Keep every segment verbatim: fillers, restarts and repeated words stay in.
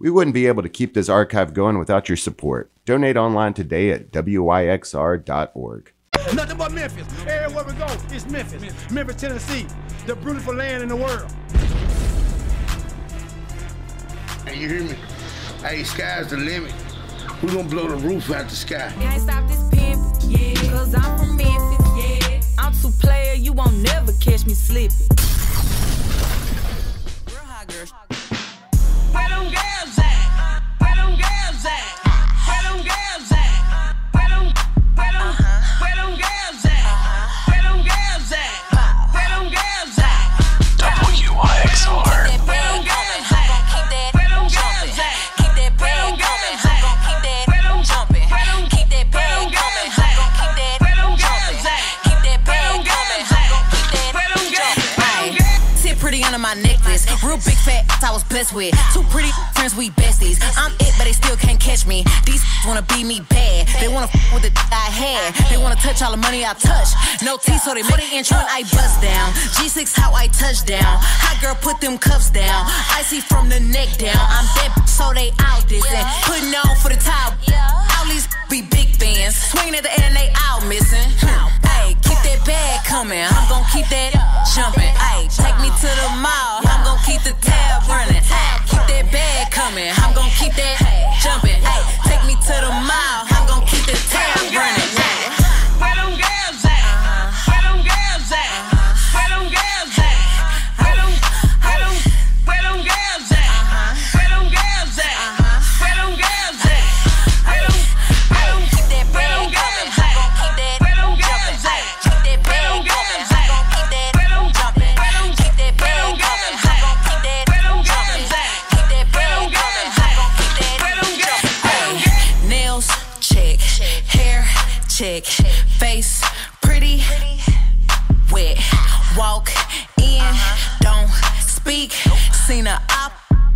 We wouldn't be able to keep this archive going without your support. Donate online today at W Y X R dot org. Nothing but Memphis. Everywhere we go, it's Memphis. Memphis, Memphis Tennessee, the beautiful land in the world. Hey, you hear me? Hey, sky's the limit. We gonna blow the roof out the sky. Can't stop this pimp, yeah, cause I'm from Memphis, yeah. I'm too player, you won't never catch me slipping. Real hot girl. Where them girls at? Where them girls at? Where them girls at? Where them, where them, where them girls at? Where them girls at? Where them girls at? W Y X R. My necklace, real big fat I was blessed with. Two pretty friends, we besties. I'm it, but they still can't catch me. These wanna be me bad. They wanna f with the I had. They wanna touch all the money I touch. No teeth, so they make it intro and I bust down. G six, how I touch down. Hot girl, put them cuffs down. Icy from the neck down. I'm that b- so they out this and putting on for the top. All these be big fans. Swinging at the air and they out missing. Hey, keep that bag coming. I'm gon' keep that jumping. Hey, take me to the mall. I'm gon' keep the tab running. Ay, keep that bag coming. I'm gon' keep that jumping. Ay, take me to the mall. I'm gon' keep the tab running. Ay. Where them girls at? Where them girls at? Where them girls at? Where them, where them, where them girls at? Where them girls at? Where them girls at? Where them, where them, keep that bag coming. I'm gon' keep that where them girls at? Keep that bag coming. I'm gon' keep that where them jumping. Keep that bag coming. I'm gon' keep that where them jumping. Keep that bag coming. I'm gon' keep that where them jumping. Nails check, hair check, face pretty, wet. Walk in, don't speak. Seen a op,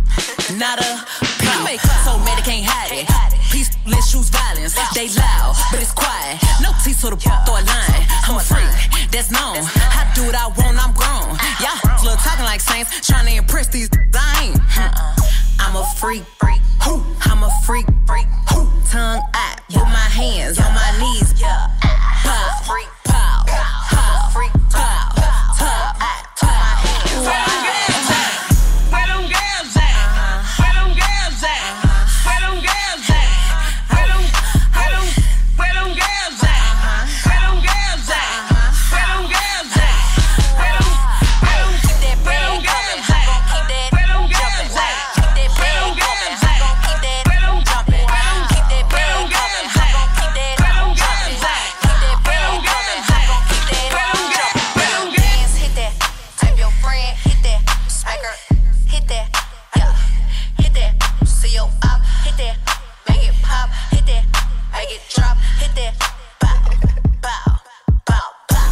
not a peep. So mad they can't hide it. Peace, let's choose violence. They loud, but it's quiet. No teeth, so the throw a line. I'm a freak, that's known. I do what I want, I'm grown. Y'all little talking like saints, trying to impress these. I ain't. I'm a freak, I'm a freak, tongue out with my hands on my knees. Pow, pow, pow, freak, pow, tongue out to my hands. Where them girls at? Where them girls at? Where them girls at? Where them girls at? Where them, where them, where them girls at? Where them girls at? Where them girls at? Where them, where them, keep that bag coming. I'm gon' keep that where them girls at? Keep that bag coming. I'm gon' keep that where them jumping. Keep that bag coming. I'm gon' keep that where them jumping. Keep that bag coming. I'm gon' keep that where them jumping. Where them girls hit that? Type your friend, hit that. Smacker, hit that. Yeah, hit that. See your up, hit that. Make it pop, hit that. Make it drop, hit that. Bow, bow, bow, bow.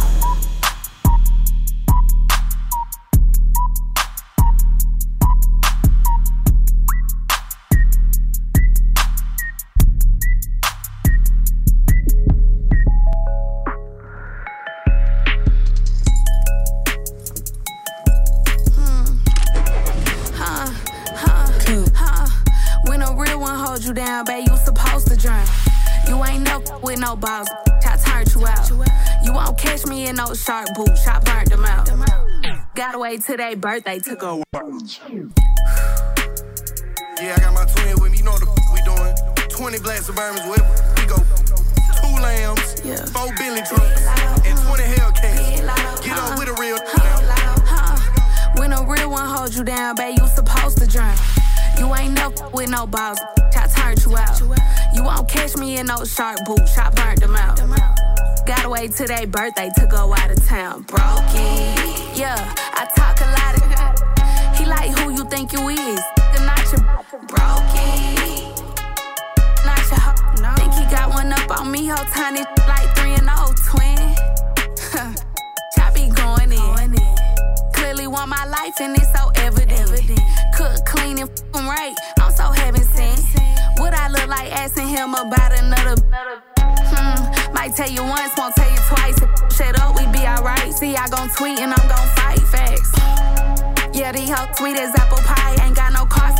Huh, huh, huh. When a real one holds you down, babe, you supposed to drown. You ain't no with no balls, I turned you out. You won't catch me in no shark boots, I burnt them out. Gotta wait till their birthday to go. Yeah, I got my twin with me. You know what the f- we doing? twenty black Suburbans with we go. Two lambs, Yeah. four Billy trucks, and twenty Hellcats. Get on with a real now. Huh. When a real one holds you down, babe, you supposed to drown. You ain't no with no balls, I turned you out. You won't catch me in no shark boots, I burnt them out. Gotta wait till their birthday to go out of town. Brokey, yeah, I talk a lot of. He like who you think you is. I'm not your brokey, not your hoe. No. Think he got one up on me, whole tiny like three and oh twin. I be going in. Clearly want my life and it's so evident. Cook, clean, and f*** him right. I'm so heaven sent. What I look like asking him about another. Hmm, might tell you once, won't tell you twice. If shut up, we be alright. See, I gon' tweet and I'm gon' fight facts. Yeah, these hoes sweet as apple pie. Ain't got no car, so hoes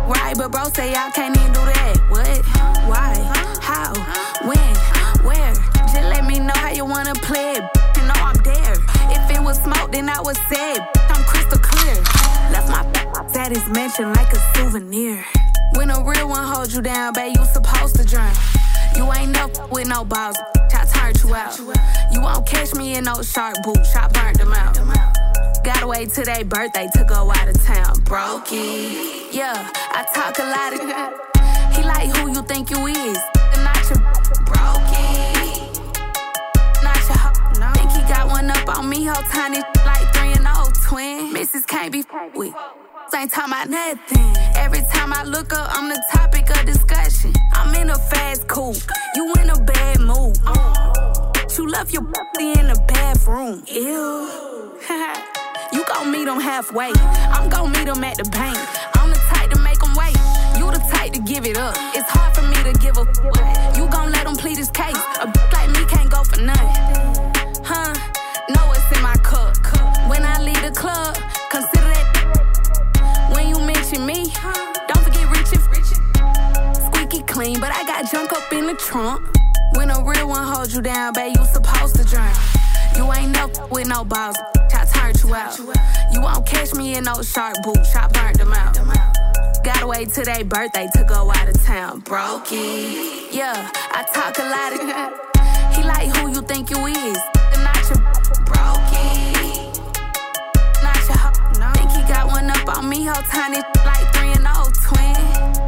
Right, but bro say y'all can't even do that. What? Why? How? When? Where? Just let me know how you wanna play it. You know I'm there. If it was smoke, then I would say it. I'm crystal clear. Left my at his mansion like a souvenir. When a real one holds you down, babe, you supposed to drown. You ain't up with no balls, I turned you out. You won't catch me in no shark boots, I burnt them out. Gotta wait till their birthday to go out of town. Brokey, yeah, I talk a lot of He like who you think you is, not your brokey. Not your ho- no. Think he got one up on me, whole tiny like three and old twin. Missus can't be with. Ain't talking about nothing. Every time I look up, I'm the topic of discussion. I'm in a fast coupe, you in a bad mood. You love your pussy in the bathroom. Ew. You gon' meet them halfway. I'm gon' meet them at the bank. I'm the type to make them wait. You the type to give it up. It's hard for me to give a fuck. You gon' let them plead his case. A bitch like me can't go for nothing. Huh? Know it's in my cup. When I leave the club, consider that. When you mention me, don't forget Richie. Squeaky clean, but I got junk up in the trunk. When a real one holds you down, babe, you supposed to drown. You ain't up with no balls, I turned you out. You won't catch me in no shark boots, I burnt them out. Gotta wait till their birthday to go out of town. Brokey, yeah, I talk a lot of He like who you think you is, not your brokey. Not your ho- no. Think he got one up on me, whole tiny like three and old twin.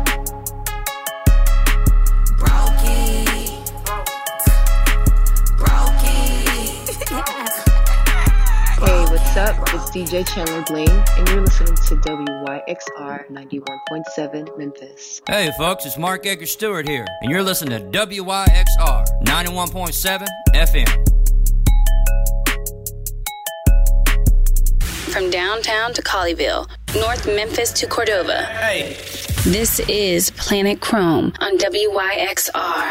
Brokey. Hey, what's up? It's D J Chandler Blaine, and you're listening to W Y X R ninety-one point seven Memphis. Hey, folks, it's Mark Edgar Stewart here, and you're listening to W Y X R ninety-one point seven F M. From downtown to Colleyville, North Memphis to Cordova. Hey. This is Planet Chrome on W Y X R.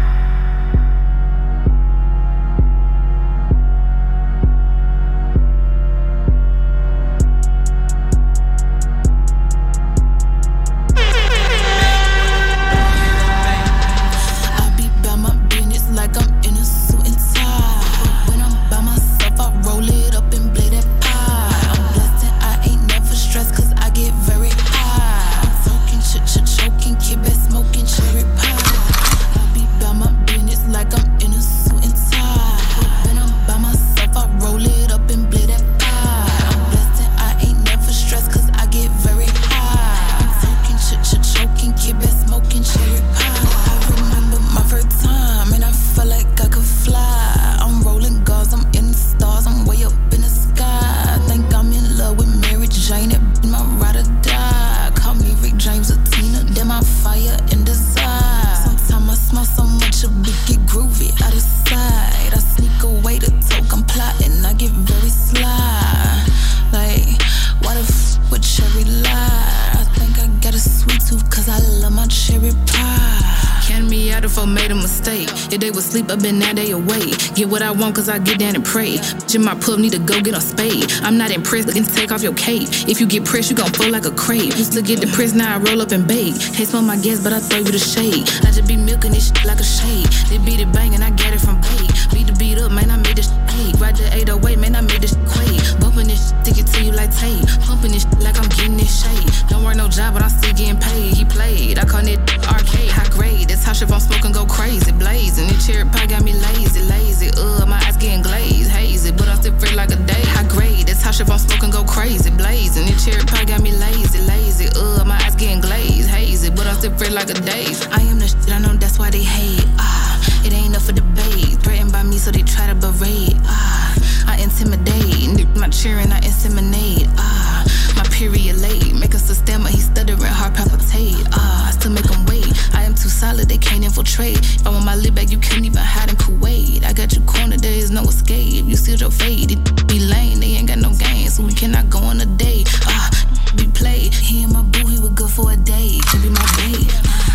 Sleep, I've been that day away. Get what I want cause I get down and pray. In my pub, need to go get on spade. I'm not impressed, looking to take off your cape. If you get pressed, you gon' fall like a crepe. Used to get depressed, now I roll up and bake. Hate smell my gas, but I throw you the shade. I just be milking this shit like a shade. They beat it bang and I get it from bait. Beat the beat up, man, I made this shit hate. Ride the eight oh eight, man, I made this shit quake. Bumping this shit, stick it to you like tape. Pumping this shit like I'm getting this shade. Don't work no job, but I'm still getting paid. He played, I call it arcade. High grade, that's how shit I'm smoking go crazy. Blazing, the cherry pie got me lazy, lazy. Uh, my eyes getting glazed, hazy, but I'm still free like a day. High grade, that's how shit I'm smoking go crazy. Blazing, the cherry pie got me lazy, lazy. Uh, my eyes getting glazed, hazy, but I'm still free like a day. I am the shit, I know that's why they hate. Ah, it ain't up for debate. Threatened by me, so they try to berate. Ah, I intimidate, my cheering, I inseminate. Ah, my period late, make us a stammer, he stuttering, heart palpitate. Ah, I still make him wait. I am too solid, they can't infiltrate. If I want my lip back, you can't even hide in Kuwait. I got you cornered, there is no escape. You sealed your fate, it be lame, they ain't got no game, so we cannot go on a date. Ah, be played. He and my boo, he was good for a day. To be my babe.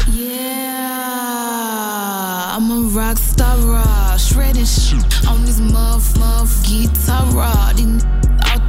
Yeah, I'm a rock star, raw, shredding shit on this muff, muff guitar, raw. These out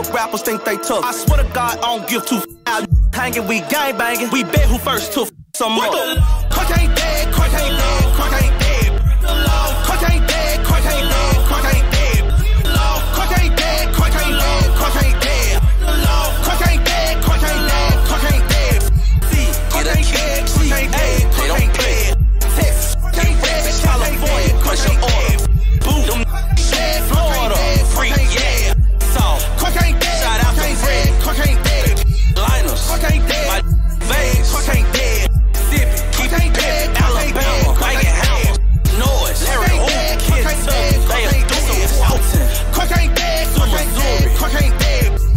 Rappers think they tough. I swear to God, I don't give two f***. Out hanging, we gang banging. We bet who first to f*** some more. Crunk ain't dead, Crunk ain't dead, Crunk ain't dead. Crunk ain't dead, Crunk ain't dead, Crunk ain't dead. Crunk ain't dead, Crunk ain't dead, Crunk ain't dead. Crunk ain't dead, Crunk ain't dead, Crunk ain't dead. See, Crunk ain't dead, Crunk ain't dead, Crunk ain't dead. Texas, ain't dead, California, crush your order. Boom, them dead, Florida, free, yeah. So, Crunk ain't dead, shout out to Fred, Crunk ain't dead. Linus, Crunk ain't dead, my Vegas, Crunk ain't dead. Mississippi, keep it dead, Alabama, banging house, noise, Larry Oak, kids up, they are doing Walton. Crunk ain't dead, Crunk ain't dead, Crunk ain't dead.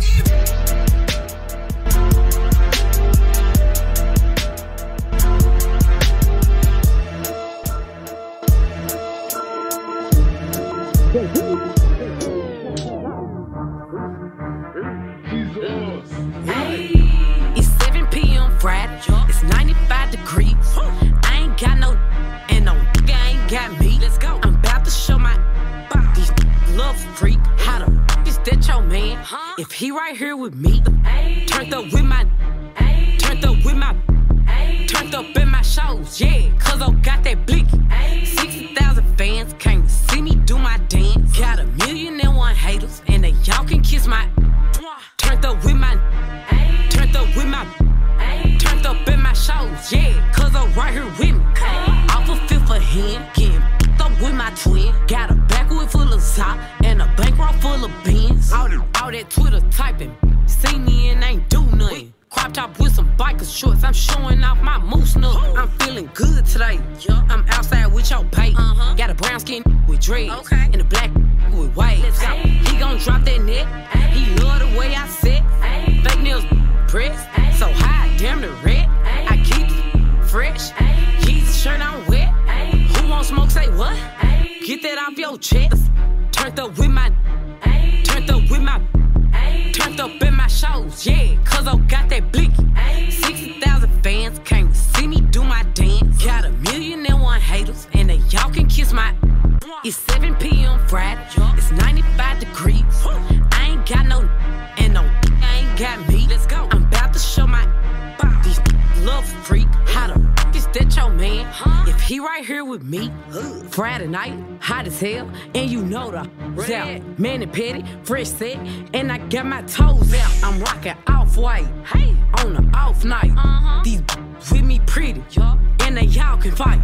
It's seven p.m. Friday, it's ninety-five degrees. I ain't got no, and no nigga ain't got me. Let's go. I'm about to show my these love freak how the is that your man? If he right here with me, turned up with my, turned up with my, turned up in my shows, yeah. Cause I got that blick. sixty thousand fans came to see me do my dance. Got a million and one haters, and they y'all can kiss my. Turned up with my, turned up with my, turned up in my shows, yeah. Cause I'm right here with me. Off a fifth of hand, getting up with my twin. Got a backwood full of sock and a bankroll full of beans. All that, all that Twitter typing, see me and ain't do nothing. Crop top with some biker shorts, I'm showing off my moose nut. I'm feeling good today. I'm outside with your pay. Uh-huh. Got a brown skin with dreads, okay. And a black with waves. He gon' drop that neck. He love the way I sit. Fake nails pressed, so high, damn the red. I keep it fresh. Yeezy shirt on wet. Who won't smoke? Say what? Get that off your chest. Turned up with my, turned up with my, turned up in my shows, yeah. Cause I got that blicky. sixty thousand fans came to see me do my dance. Got a million and one haters, and they y'all can kiss my. It's seven p.m. Friday, it's ninety-five degrees. I ain't got no, and no ain't got me. Let's go. I'm about to show my these love freak how the is that your man? If he right here with me, Friday night, hot as hell, and you know the out. Man and petty, fresh set, and I got my toes out. I'm rocking off white, hey, on the off night. Uh-huh. These with me pretty, and they y'all can fight,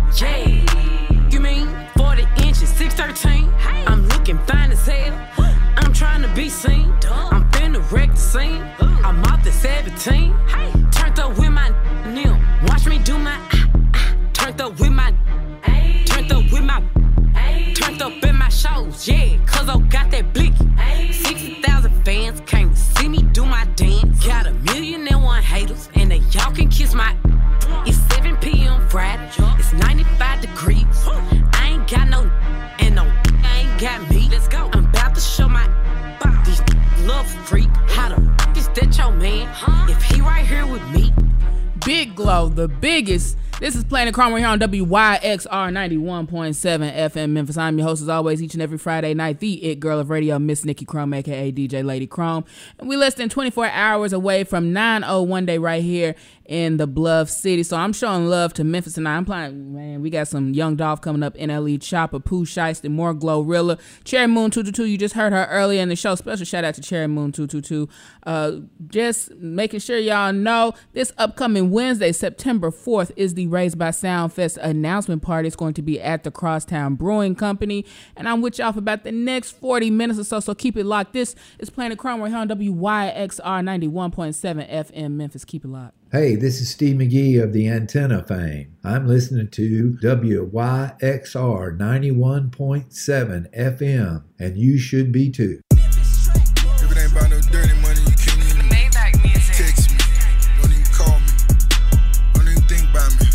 yeah. You mean forty inches, six thirteen? Hey. I'm looking fine as hell. I'm trying to be seen. I'm finna wreck the scene. I'm out the seventeen. Hey. Turned up with my nil. Watch me do my. Ah, ah. Turned up with my. Ay. Turned up with my. Ay. Turned up in my shows, yeah. Cause I got that blicky. sixty thousand fans came to see me do my dance. Got a million and one haters, and they y'all can kiss my. It's seven p.m. Friday. It's ninety-five degrees. I ain't got no, and no ain't got me. Let's go. I'm about to show my these love freak how the is that your man? If he right here with me. Big Glow, the biggest. This is Planet Cromwell here on W Y X R ninety-one point seven F M Memphis. I'm your host as always each and every Friday night, the it girl of radio, Miss Nikki Chrome, aka D J Lady Chrome. And we less than twenty-four hours away from nine oh one day right here in the Bluff City. So I'm showing love to Memphis tonight. I'm playing, man, we got some Young Dolph coming up, N L E Chopper, Pooh Shiesty, more Glorilla, Cherry Moon two two two. You just heard her earlier in the show. Special shout out to Cherry Moon two two two. Uh, just making sure y'all know this upcoming Wednesday, September fourth, is the Raised by Sound Fest announcement party. It's going to be at the Crosstown Brewing Company. And I'm with y'all for about the next forty minutes or so. So keep it locked. This is Planet Cromwell here on W Y X R ninety-one point seven F M Memphis. Keep it locked. Hey, this is Steve McGee of the Antenna fame. I'm listening to W Y X R ninety-one point seven F M, and you should be too. If it ain't about no dirty money, you can't even text me. Don't even call me. Don't even think about me.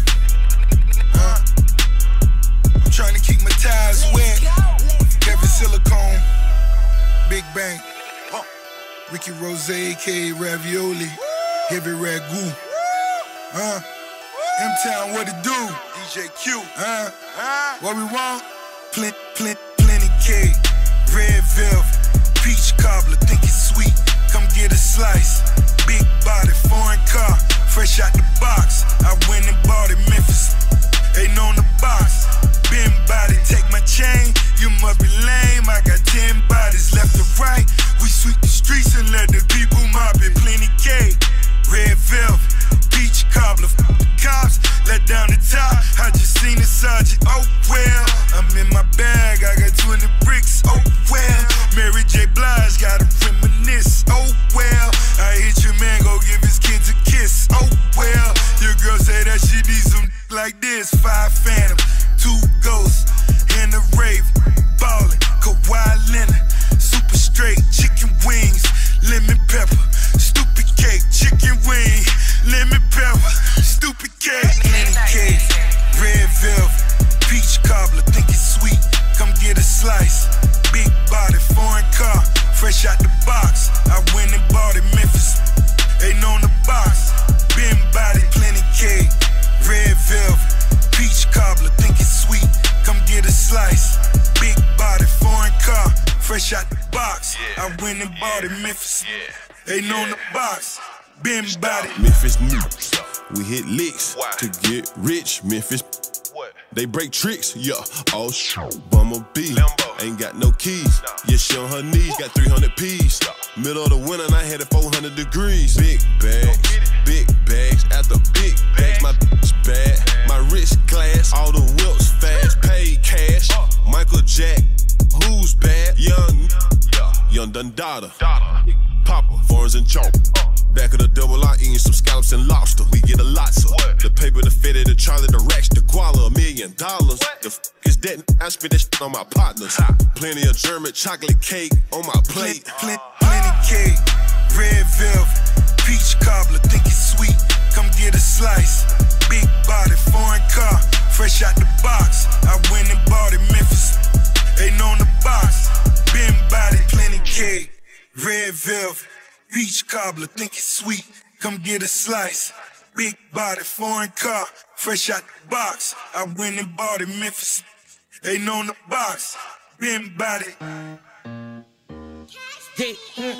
Huh? I'm trying to keep my ties wet. Kevin Silicone, Big Bang, Ricky Rose, A K A Ravioli, Heavy Ragu. Huh? M-Town, what it do? D J Q. Huh? Huh? What we want? Plen- plen- plenty cake, red velvet, peach cobbler, think it's sweet. Come get a slice. Big body, foreign car, fresh out the box. I went and bought it, Memphis. Ain't on the box. Been body, take my chain. You must be lame. I got ten bodies left to right. We sweep the streets and let the people mob it. Plenty cake, red velvet, peach cobbler. F the cops, let down the top. I just seen the sergeant. Oh well, I'm in my bag. I got twenty bricks. Oh well, Mary J. Blige got to reminisce. Oh well, I hit your man, go give his kids a kiss. Oh well, your girl say that she needs some like this. Five phantom, two ghosts, and a rave. Ballin', Kawhi Leonard, super straight, chicken wings, lemon pepper, stupid cake, chicken wing, lemon pepper, stupid cake, plenty cake, red velvet, peach cobbler, think it's sweet, come get a slice. Big body, foreign car, fresh out the box. I went and bought it, Memphis. Ain't on the box. Been body, plenty cake, red velvet, peach cobbler, think it's sweet, come get a slice. Big body, foreign car, fresh out the box. I went and bought it, Memphis. Ain't on the box. Been body. Memphis new. We hit licks to get rich. Memphis. They break tricks, yeah. Oh shit, Bumblebee. Ain't got no keys. Yeah, she on her knees. Got three hundred P's. Middle of the winter, and I had it four hundred degrees. Big bags, big bags. After big bags, my bitch bad. My wrist glass, all the whips fast. Paid cash. Michael Jack, who's bad? Young, young Dundada. Papa, foreigns and chalk. Back of the double R, eating some scallops and lobster. We get a lot, so the paper, the fitted, the Charlie, the racks, the koala, a million dollars. The f is that? I spend that shit on my partners. Plenty of German chocolate cake on my plate. Plenty, plenty cake, red velvet, peach cobbler, think it's sweet. Come get a slice. Big body, foreign car, fresh out the box. I went and bought it, Memphis. Ain't on the box. Been body, plenty cake, red velvet, peach cobbler, think it's sweet, come get a slice. Big body, foreign car, fresh out the box. I went and bought it, Memphis. Ain't on the box. Been body. Hey.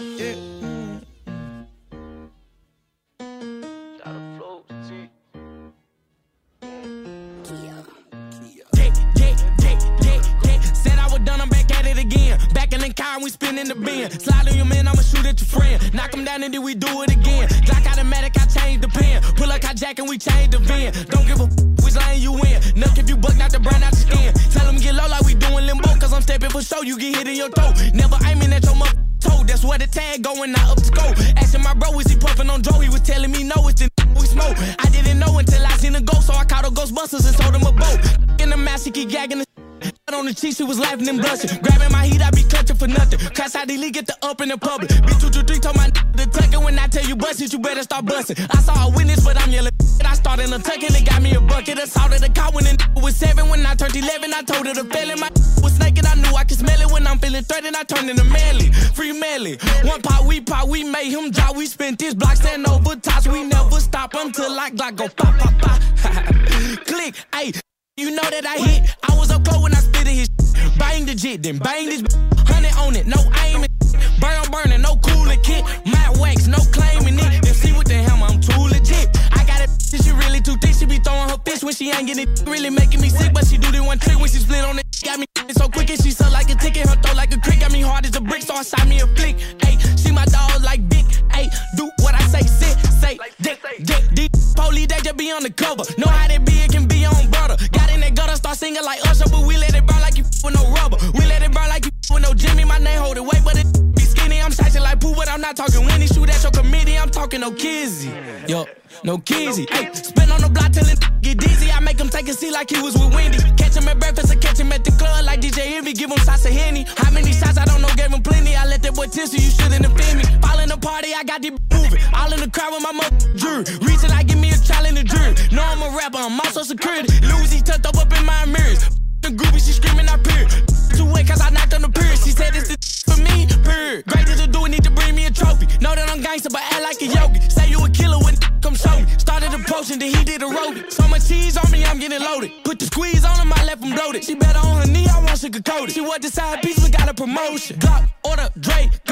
Said I was done, I'm back at it again. Back in the car, we spinning the bin. Slide on your man, I'ma shoot at your friend. Knock him down and then we do it again. Glock automatic, I change the pen. Pull up hijack and we change the VIN. Don't give a f which lane you in. Nuck if you buck, not the brand out the skin. Tell him get low like we doing limbo. Cause I'm stepping for show, you get hit in your toe. Never aiming at your mother toe. That's where the tag going, not up to go. Asking my bro, is he puffing on Joe? He was telling me no, it's the we smoke. I didn't know until I seen a ghost, so I called a Ghostbusters and told him a boat. In the mask, he keep gagging the on the cheeks, he was laughing and blushing. Grabbing my heat, I be clutching for nothing. Cause I delete, get the up in the public. Bitch, two, two, three, told my to tuck it. When I tell you bust it, you better start busting. I saw a witness, but I'm yelling. I started a tuck and it got me a bucket. Assaulted the car when the was seven. When I turned eleven, I told her to fail it. My was naked, I knew I could smell it. When I'm feeling threatened, I turned into manly. Free manly. One pot, we pot, we made him drop. We spent this block, stand over tops. We never stop until I Glock go pop, pop, pop. Click, ayy. You know that I hit. I was up close when I spit his shit. Bang the jit, then bang this hundred on it, no aiming. Burn on burning, no cooling kit. My wax, no claiming it. Then see with the hammer, I'm too legit. I got it, she really too thick. She be throwing her fist when she ain't getting it. Really making me sick, but she do the one trick when she split on it. Got me so quick and she suck like a ticket. Her throat like a crick. Got me hard as a brick, so I shot me a flick. Ayy, she my dog like Vic. Ayy, do what I say, sit, say, dick, dick, dick. Police, they just be on the cover. Know how they be, it can be on brother. Got in that gutter, start singing like Usher, but we let it burn like you with no rubber. We let it burn like you with no Jimmy. My name hold it weight, but it be skinny. I'm shacking like poo, but I'm not talking Winnie. Shoot at your committee, I'm talking no kizzy. Yo, no kizzy. Ay, spin on the block till it get dizzy. I make him take a seat like he was with Wendy. Catch him at breakfast or catch him at the club like D J Envy. Give him shots of Henny. How many shots? I don't know, gave him plenty. I let that boy test you shouldn't offend me. Fall in the party, I got this moving. All in the crowd with my mother jury. Reaching, I give me a trial in the jury. No, I'm a rapper, I'm also security. Lucy tucked up up in my mirrors. The groupie, she screaming, I peer. Too wet, cause I knocked on the period. She said it's the for me, period. Great to do, need to bring me a trophy. Know that I'm gangster, but act like a yogi. Say you a killer when come show me. Started approaching, then he did a roadie. So much cheese on me, I'm getting loaded. Put the squeeze on him, I left him bloated. She better on her knee, I want sugar coated. She was the side piece, but got a promotion. Glock, order, Drake, go,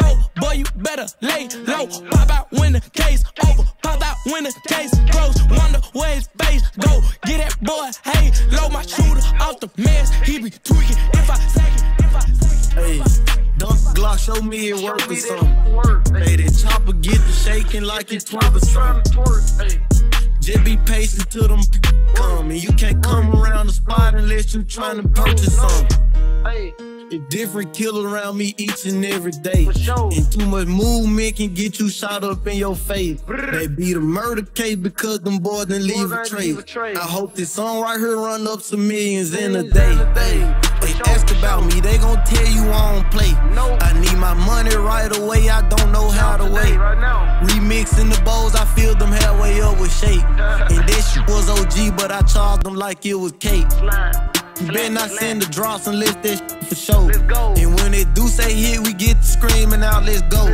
boy, you better lay low. Pop out when the case over, pop out when the case close. Wonder where his face go. Get that boy, hey, low my shooter off the mess. He be tweaking if I sack it, if I sack it. Hey, Dunk Glock, show me it work or something. Hey, that chopper get to shaking like it's twerk or something. Just be patient till them come, and you can't come around the spot unless you tryna purchase something. It's different kill around me each and every day. And too much movement can get you shot up in your face. They beat a murder case because them boys didn't leave a trace. I hope this song right here run up some millions in a day. They ask about me, they gon' tell you I don't play. I need my money right away, I don't know how to wait. Remixing the bowls, I filled them halfway up with shake. And this shit was O G, but I charged them like it was cake. You better not send the drops unless that shit for show. And when they do say hit, we get to screaming out, let's go.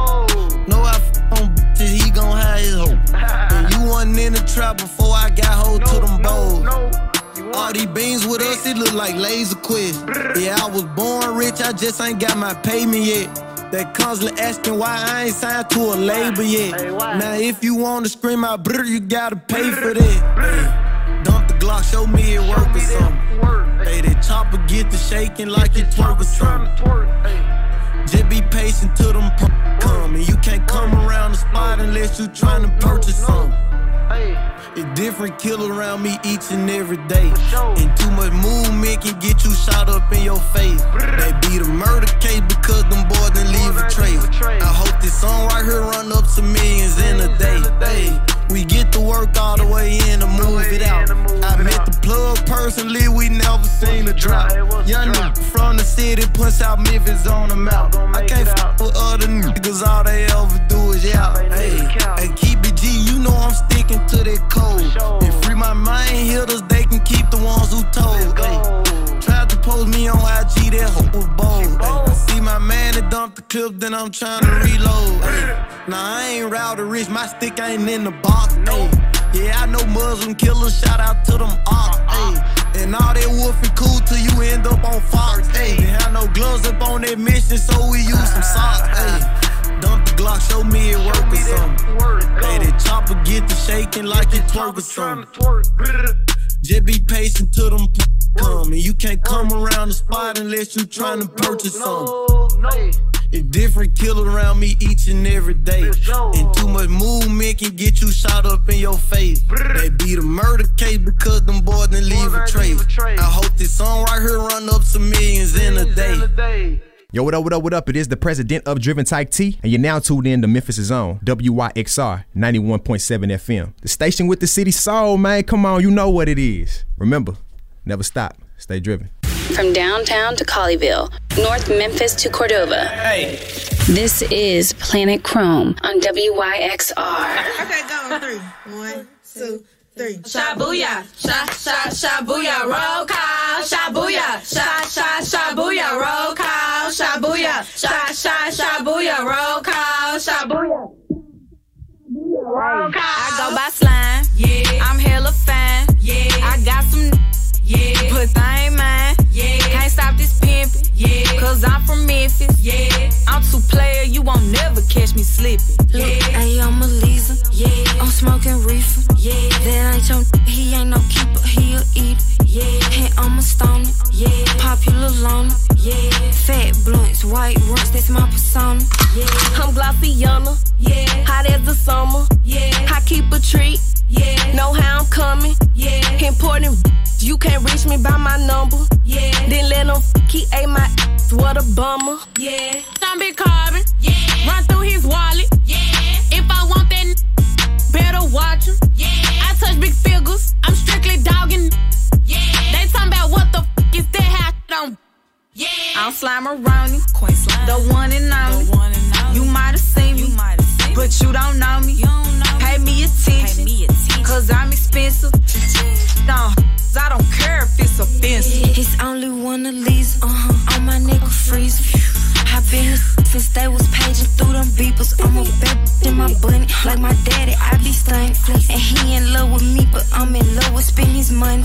No, I f on bitches, he gon' have his hoe. And you wasn't in the trap before I got hold to them bowls. All these beans with us, it look like laser quest. Yeah, I was born rich, I just ain't got my payment yet. That constantly asking why I ain't signed to a label yet. Now if you wanna scream out brr, you gotta pay for that. Hey, dump the Glock, show me it work or something. Hey, that chopper get to shaking like it twerk or something. Just be patient till them come, and you can't come around the spot unless you tryna purchase something. It's different kill around me each and every day. And too much movement can get you shot up in your face. They beat a murder case because them boys didn't leave a trace. I hope this song right here run up some millions in a day. Hey, we get to work all the way in to move it out. I met the plug personally, we never seen a drop. Young nigga from the city, put South Memphis on the map. I can't f with other niggas, all they ever do is yell. Hey, hey, keep it G, you know I'm sticking to that code. And free my mind hitters, they can keep the ones who told. Ay, tried to post me on I G, that hope was bold. Ay, I see my man that dumped the clip, then I'm trying to reload. Ay, nah, I ain't rowdy rich, my stick ain't in the box. Ay, yeah, I know Muslim killers, shout out to them ops. Ay, and all that wolfing cool till you end up on Fox. Ay, they had no gloves up on that mission, so we use some socks. Ay, dump the Glock, show me it work or something. Hey, that chopper get to shaking like it twerk or something. Just be patient till them come, and you can't come around the spot unless you tryna purchase something. It's different kill around me each and every day. And too much movement can get you shot up in your face. They beat a murder case because them boys didn't leave a trace. I hope this song right here run up some millions in a day. Yo, what up, what up, what up? It is the president of Driven Type T, and you're now tuned in to Memphis' own W Y X R ninety-one point seven F M. The station with the city soul, man. Come on, you know what it is. Remember, never stop. Stay driven. From downtown to Colleyville, North Memphis to Cordova. Hey. This is Planet Chrome on W Y X R. Okay, go on three. One, two, three. Shabuya, sha sha shabuya, roll call. Shabuya, sha sha shabuya, roll call. Shabuya, sha sha shabuya, roll call. Shabuya. Roll call. I go by slime, yeah. I'm hella fine, yeah. I got some, yeah. But they ain't mine, yeah. Can't stop this pimpin', yeah. Cause I'm from Memphis, yeah. I'm too player, you won't never catch me slippin'. Yeah. Look, hey, I'm a Lisa, yeah. I'm smoking reefer, yeah. That ain't your, he ain't no keeper, he a eater, yeah. And I'm a stoner, yeah. Popular loner, yeah. Fat blunts, white runs, that's my persona, yeah. I'm Glossiana, yeah. Hot as the summer, yeah. I keep a treat, yeah. Know how I'm coming, yeah. Important, you can't reach me by my number, yeah. Then let him f- he ate my ass, what a bummer, yeah. I'm big carbon, yeah. Run through his wallet, yeah. If I want that n- better watch him, yeah. I touch big figures, I'm strictly dogging, yeah. They talking about what the f- is that how don't, yeah. I'm slime around you, Queen Slime, the one and only, the one and only. You might have seen me, you might have seen but you don't know me, you don't know Pay me attention, Pay me attention. Cause I'm expensive, no, I don't care if it's offensive. It's only one of these, uh-huh, on my nigga freeze. I been here since they was paging through them beepers. I'm a bad in my bunny, like my daddy, I be stunning. And he in love with me, but I'm in love with spending his money.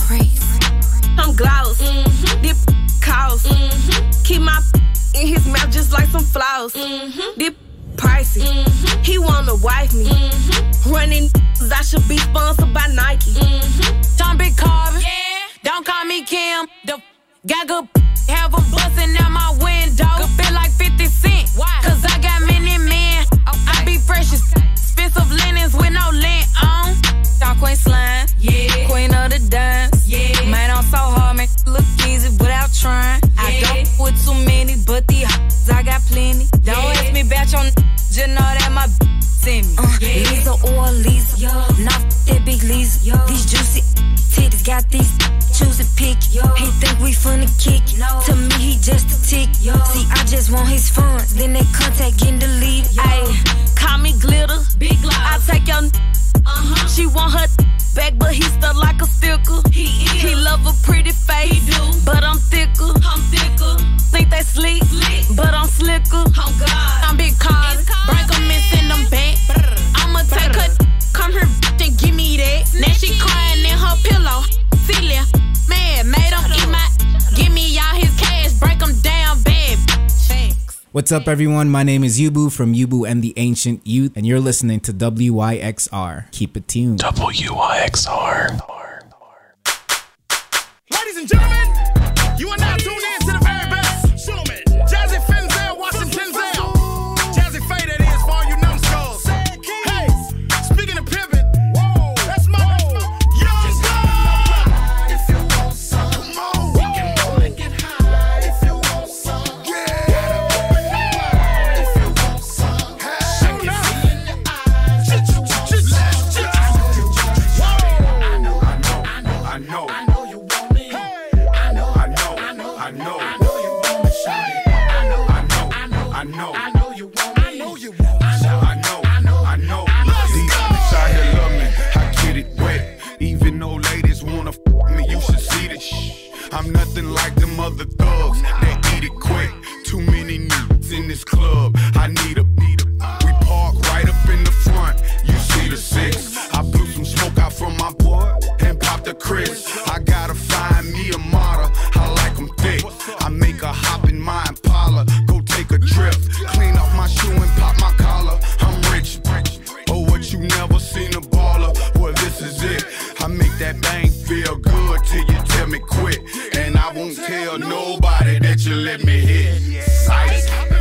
I'm gloss, mm-hmm. Dip calls, mm-hmm. Keep my in his mouth just like some flowers. Mm-hmm. Dip pricey. Mm-hmm. He wanna wife me. Mm-hmm. Running, I should be sponsored by Nike. Mm-hmm. Tom Big Carvin. Yeah. Don't call me Kim. The got good. Have them busting out my window. Could feel like fifty cent. Why? Cause I got many men. Okay. I be fresh as expensive linens with no lint on. Dog Queen Slime. Yeah. Queen of the dance. Yeah. Man, I'm so hard, make it look easy without trying. Yeah. I don't with too many, but the hoes I got plenty. Don't yeah. ask me back on, just know that my send me. Uh, yeah. Lisa or Lisa. Yo. Not that big Lisa. Yo. These juicy titties got these. Choose and pick. Yo. He think we finna kick. No. To me, he just a tick. Yo. See, I just want his funds. Then they contact getting deleted. Ayy, call me glitter. Big love. I take your. Uh-huh. She want her back, but he stuck like a sticker. He is. He love a pretty face. He do. But I'm thicker. I'm thicker. Think they sleep, Slick. But I'm slicker. Oh God. I'm big cars. Break them and send them back. I'ma take her. Come here and give me that. Now she crying in her pillow. Celia, man, made him eat my. Give me all his cash. Break him down bad. Thanks. What's up, everyone? My name is Yubu from Yubu and the Ancient Youth, and you're listening to W Y X R. Keep it tuned. W Y X R. Ladies and gentlemen, you are now tuned in to the very best. Showman, Jazzy Finzel, Washington Zell. Jazzy Faye, that is for all you numbskulls. Hey, speaking of pimping, whoa, that's my young God. If you want some, come on, we can roll and get high. If you want some, yeah. If you want some, hey, I can see in your eyes that you want some. I know, I know, I know, I know, I know you want me. I know, I know, I know, I know, I know you want me, shawty. I know, I know, I know, I know, I know you want me. I know you want me. I know, I know, I know. These bitches out here love me, I get it wet. Even though ladies wanna f me, you should see this shh. I'm nothing like them other thugs, they eat it quick. Too many niggas in this club, I need a beat. We park right up in the front, you see the six. I blew some smoke out from my boy and popped the Chris. I gotta find me a model, I like them thick. I make a hop in my Impala, go take a trip. Clean off my shoe and pop my collar, I'm rich. Oh, what you never seen a baller, well this is it. I make that bang feel good till you tell me quit. And I won't tell nobody that you let me hit. Sight.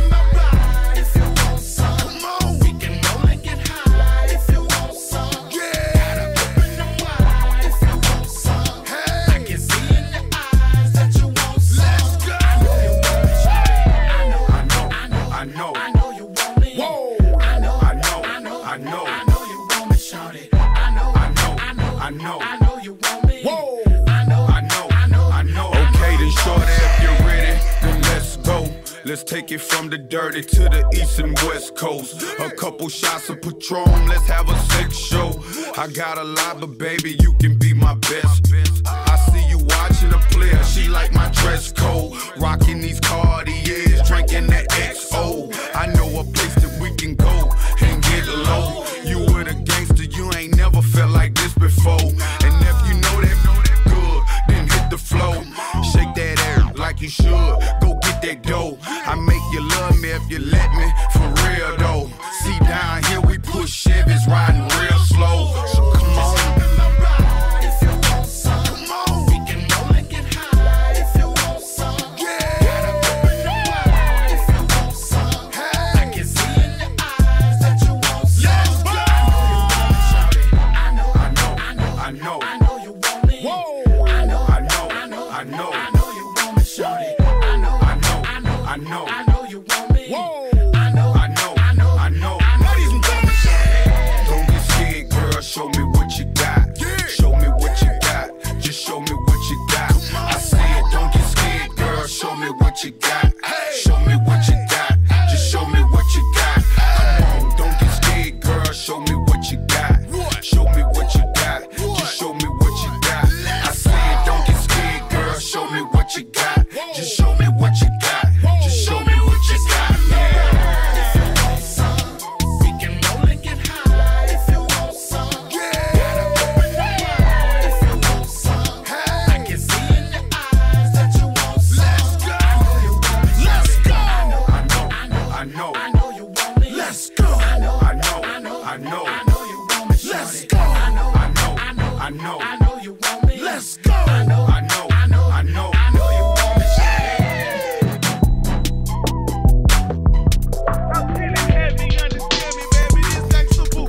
Let's take it from the dirty to the east and west coast. A couple shots of Patron, let's have a sex show. I got a lot, but baby, you can be my best. I see you watching a player, she like my dress code. Rocking these Cartiers, drinking that X O. I know a place that we can go and get low. You with a gangster, you ain't never felt like this before. And if you know that, know that good, then hit the flow. Shake that air like you should, go get that dough. I make you love me if you let me, for real though. See down here we push Chevys riding real slow. So come on. If you want some, come on. We can roll and get high. If you want some, yeah. Gotta open your mind. If you want some, hey. I can see in your eyes that you want some. Let's go. I know, I know, I know, I know, I know you want me. Whoa. I know, I know, I know, I know, I know you want me, shawty. I know, I know, I know, I know, I know you want me. Whoa. I know, I know, I know, I know. Ladies and gentlemen, don't get scared, girl. Show me what you got. Yeah. Show me what you got. Just show me what you got. I said, don't get scared, girl. Show me what you got. Hey. Show me what you got. Just show me what you got. Come on, don't get scared, girl. Show me what you got. Show me what you got. Just show me what you got. I said, don't get scared, girl. Show me what you got. Just show me what you got. Just show me what you got. Yeah. If you want some, we can roll and get high. If you want some, yeah. Gotta open your mind. If you want some, hey. I can see in your eyes that you want some. Let's go. I know you want me. Let's go. I know, I know, I know, I know you want me. Let's go. I know. I know you want me. Let's go. I know. I know. I know. I know. I know you want me. I'm feeling heavy, understand me, baby. This gangsta boo.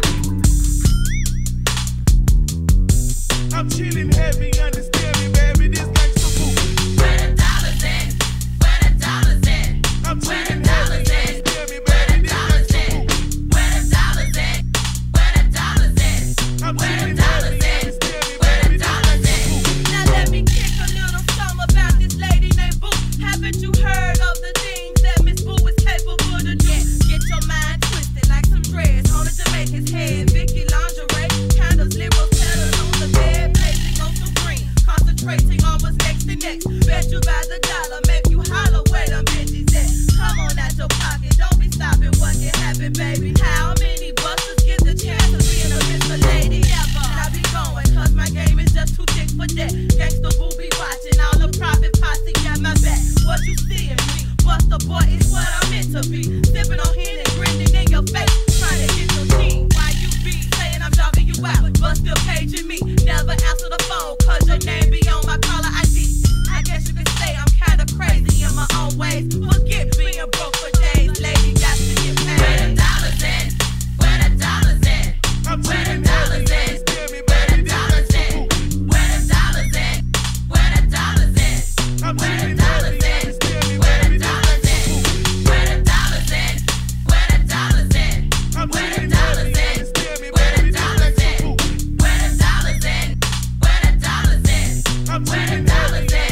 I'm chilling heavy, understand me, baby. This gangsta boo. Where the dollars at? Where the dollars at? I'm chilling heavy, understand me, baby. This gangsta boo. Where the dollars at? Where the dollars at? I'm chilling heavy, understand me, baby. This gangsta boo. Now let me kick a little something about this lady named Boo. Haven't you heard of the things that Miss Boo is capable to do? Get your mind twisted like some dreads on a Jamaican's head. Vicky lingerie, candles, liberals, petals on the bed, blazing on some green, concentrating on what's next to next. Bet you by the dollar, make you holler where them bitches at. Come on out your pocket, don't be stopping what can happen, baby. How many busters get the chance of being a Mister Lady ever? I be going, cause my game is just too thick for that. Gangsta Boo be watching, all the private posse got my back. What you see in me? Buster boy is what I'm meant to be. Sipping on Hen and grinning in your face, trying to get your team. Why you be saying I'm dogging you out, but still paging me? Never answer the phone, cause your name be on my caller I D. I guess you could say I'm kinda crazy in my own ways. Forget being broke for days, lady got to get paid. Where the dollars at? Where the dollars at? Where the dollars at? Where the dollars at? Where the dollars at? Where the dollars at? Where the dollars at? Where the dollars at? Where the dollars at? Where the dollars at? Where the dollars at? Where the dollars at? Where the dollars at? Where the dollars at? Where the dollars at? Where the dollars at? Where the dollars at?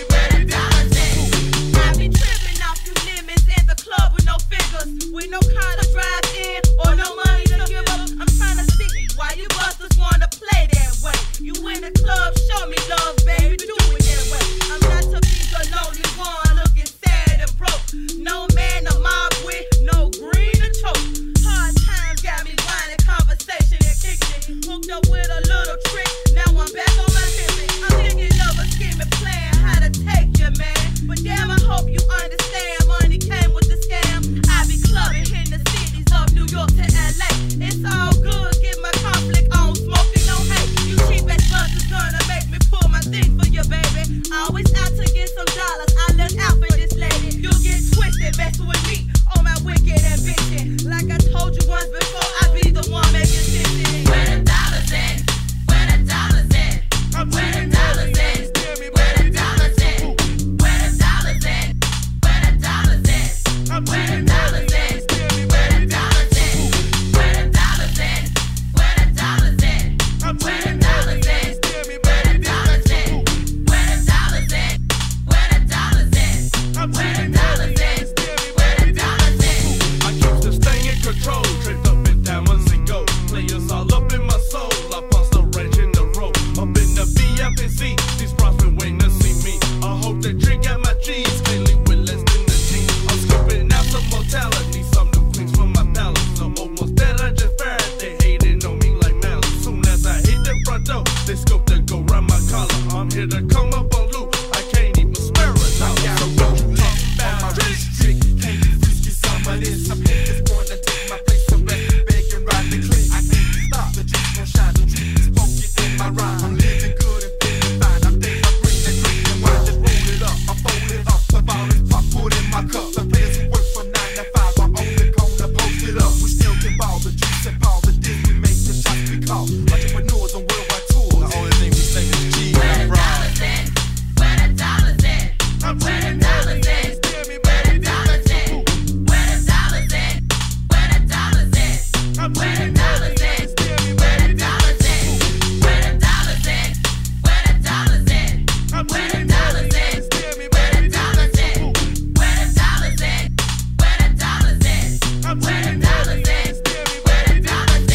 I be tripping off you limits in the club with no figures, with no car to drive in or no money to give up. I'm trying to see why you busters wanna play that way. You in the club, show me love, baby, do it that way. I'm not to be the lonely one looking sad and broke. No man to mob with, no green to choke. Hard times got me whining, conversation and kicking it. Hooked up with a little trick, now I'm back on my limit. I'm thinking of a scheme and plan how to take you, man. But damn, I hope you understand, money came with the scam. I be clubbing in the cities of New York to L A. It's all good, get my conflict on, smoking no hate. You cheap ass busters gonna make me pull my thing for you, baby. Always out to get some dollars, I look out for this lady. You'll get twisted, messing with me on my wicked ambition. Like I told you once before, I be the one making decisions. Where the dollars at? Where the dollars at? Where the dollars at? Where the dollars at? Where the dollars at? Where the dollars at? Where the dollars at? Where the dollars at? Where the dollars at? Where the dollars at? Where the dollars at? Where the dollars at? Where the dollars at? Where the dollars at? Where the dollars at? Where the dollars at? I keep this thing in control, tricked up in diamonds and gold. Players all up in my soul, I bust a wrench in the road. Up in the V F and C, these bros been waiting to see me. I hope they drink at my G's, clearly with less than the G. I'm scooping out some mortality, some new queens for my palace. I'm almost dead, I just fair, they hating on me like malice. Soon as I hit the front door, they scope to go round my collar. I'm here to come up on loot, I can't even spare a dollar. So what you talking about? My wrist trick, can't you frisky some of this? I'm here just going to take my place, so rest, beg and ride the clip. I can't stop, the juice gon' shine, the juice is focused in my rhyme. I'm living good and feeling fine, I think I bring that drink and wine, just roll it up, I fold it up, the bottle is pop, put in my cup. The players who work from nine to five are on the corner, post it up. We still get ball, the juice and ball, the dick we make, the shots we call. Entrepreneurs on worldwide tours, the only thing we say is G. Where the dollars at? Where the dollars at? Where the dollars at? Where the dollars at? Where the dollars at? Where the dollars at? Where the dollars at? Where the dollars at? Where the dollars at? Where the dollars at? Where the dollars at? Where the dollars at? Where the dollars at? Where the dollars at? Where the dollars at? Where the dollars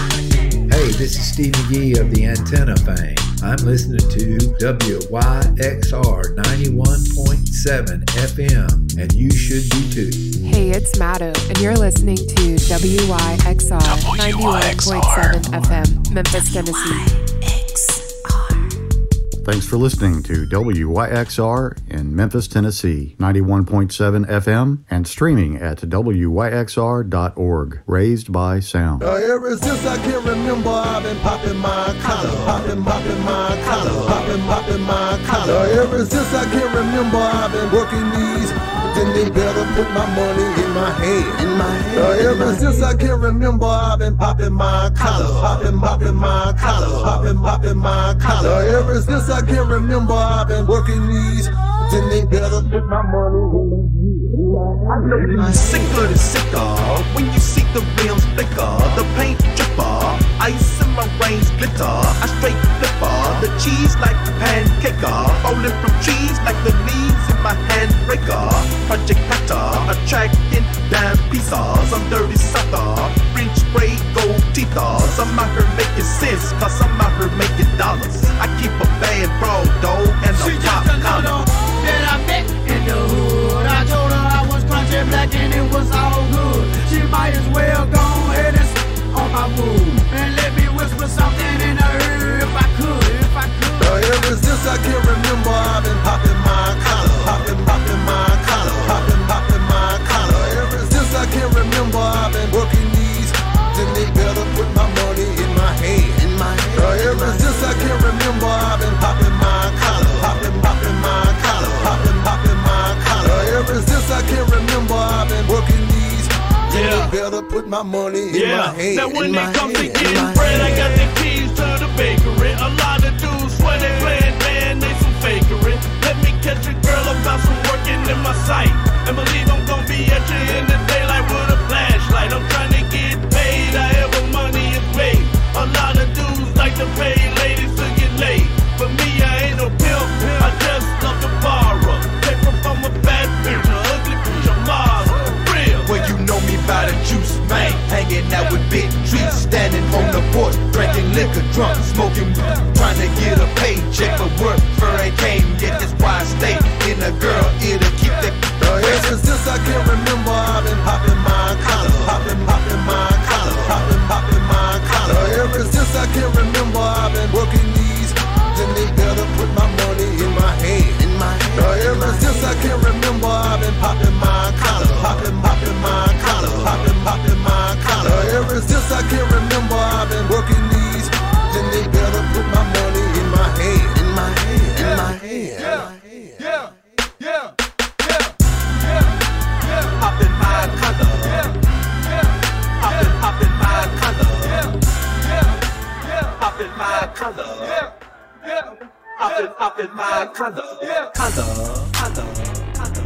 at? Hey, this is Steve McGee of the Antenna Fame. I'm listening to W Y X R ninety-one point seven F M, and you should be too. Hey, it's Maddo, and you're listening to W Y X R ninety-one point seven F M, Memphis, Tennessee. Thanks for listening to W Y X R in Memphis, Tennessee, ninety-one point seven F M, and streaming at W Y X R dot org. Raised by sound. Uh, ever since I can remember, I've been popping my collar, popping, popping my collar, popping, popping my collar. Uh, ever since I can remember, I've been working these. Then they better put my money in my hand. In my hand. Uh, ever since I can remember, I've been popping my collar, popping, popping my collar, popping, popping my collar. Uh, ever since I can remember, I've been working these. Then they better put my money in my hand. I know you're sicker than sicker when you see the rims thicker, the paint dripper, ice in my reins glitter. I straight flipper, the cheese like a pancaker, falling from trees like the leaves in my handbreaker. Project Hatter, attracting dime pieces. I'm dirty sucker, French spray gold teethers. I'm out here making sense, cause I'm out here making dollars. I keep a bad broad though, and a pop collar. That I met in the hood. I told her I was country black and it was all good. She might as well go ahead and s- on my wound and let me whisper something in her ear if I could, if I could. Uh, ever since I can remember, I've been popping my collar, popping, popping my collar, popping, popping my collar. Ever since I can remember, I've been working these. Then they better put my money in my hand. In my hand. Uh, ever since I can remember, I've been popping my collar, popping, popping my collar, popping, popping my collar. Uh, ever since I can remember, I've been working these. Then Yeah. they better put my money in Yeah. my hand. Now when in it my comes to hand, getting in my bread, I hand. got the keys to the bakery. A lot of dudes swear they playing, man, they some fakery. Let me catch a girl about some working in my sight, and believe I'm gonna be at you in the daylight with a flashlight. I'm trying to get paid, however money is made. A lot of dudes like to pay ladies to get laid. For me, I ain't no pimp, I just love to borrow. Paper from a bad bitch, a ugly bitch, a Mars, real. Well, you know me by the juice, man. Hanging out with big trees, standing on the porch, drinking liquor, drunk, smoking, trying to get a paycheck, but work for ain't came yet. That's why I stay in a girl ear to keep that. Uh, ever since I can remember, I've been popping my collar, popping, popping my collar, popping, popping my collar. Uh, ever since I can remember, I've been working these. Then they better put my money in my hand. In my hand. Uh, ever since I can remember, I've been popping my collar, popping, popping my collar, popping, popping my collar. Uh, ever since I can remember, I've been working these. Then they better put my money in my hand. In my hand. In my hand. Yeah, yeah, yeah, yeah, yeah. Poppin' my collar. Poppin', poppin' my collar. Poppin' my collar. Poppin', poppin' my collar. Collar, collar, collar.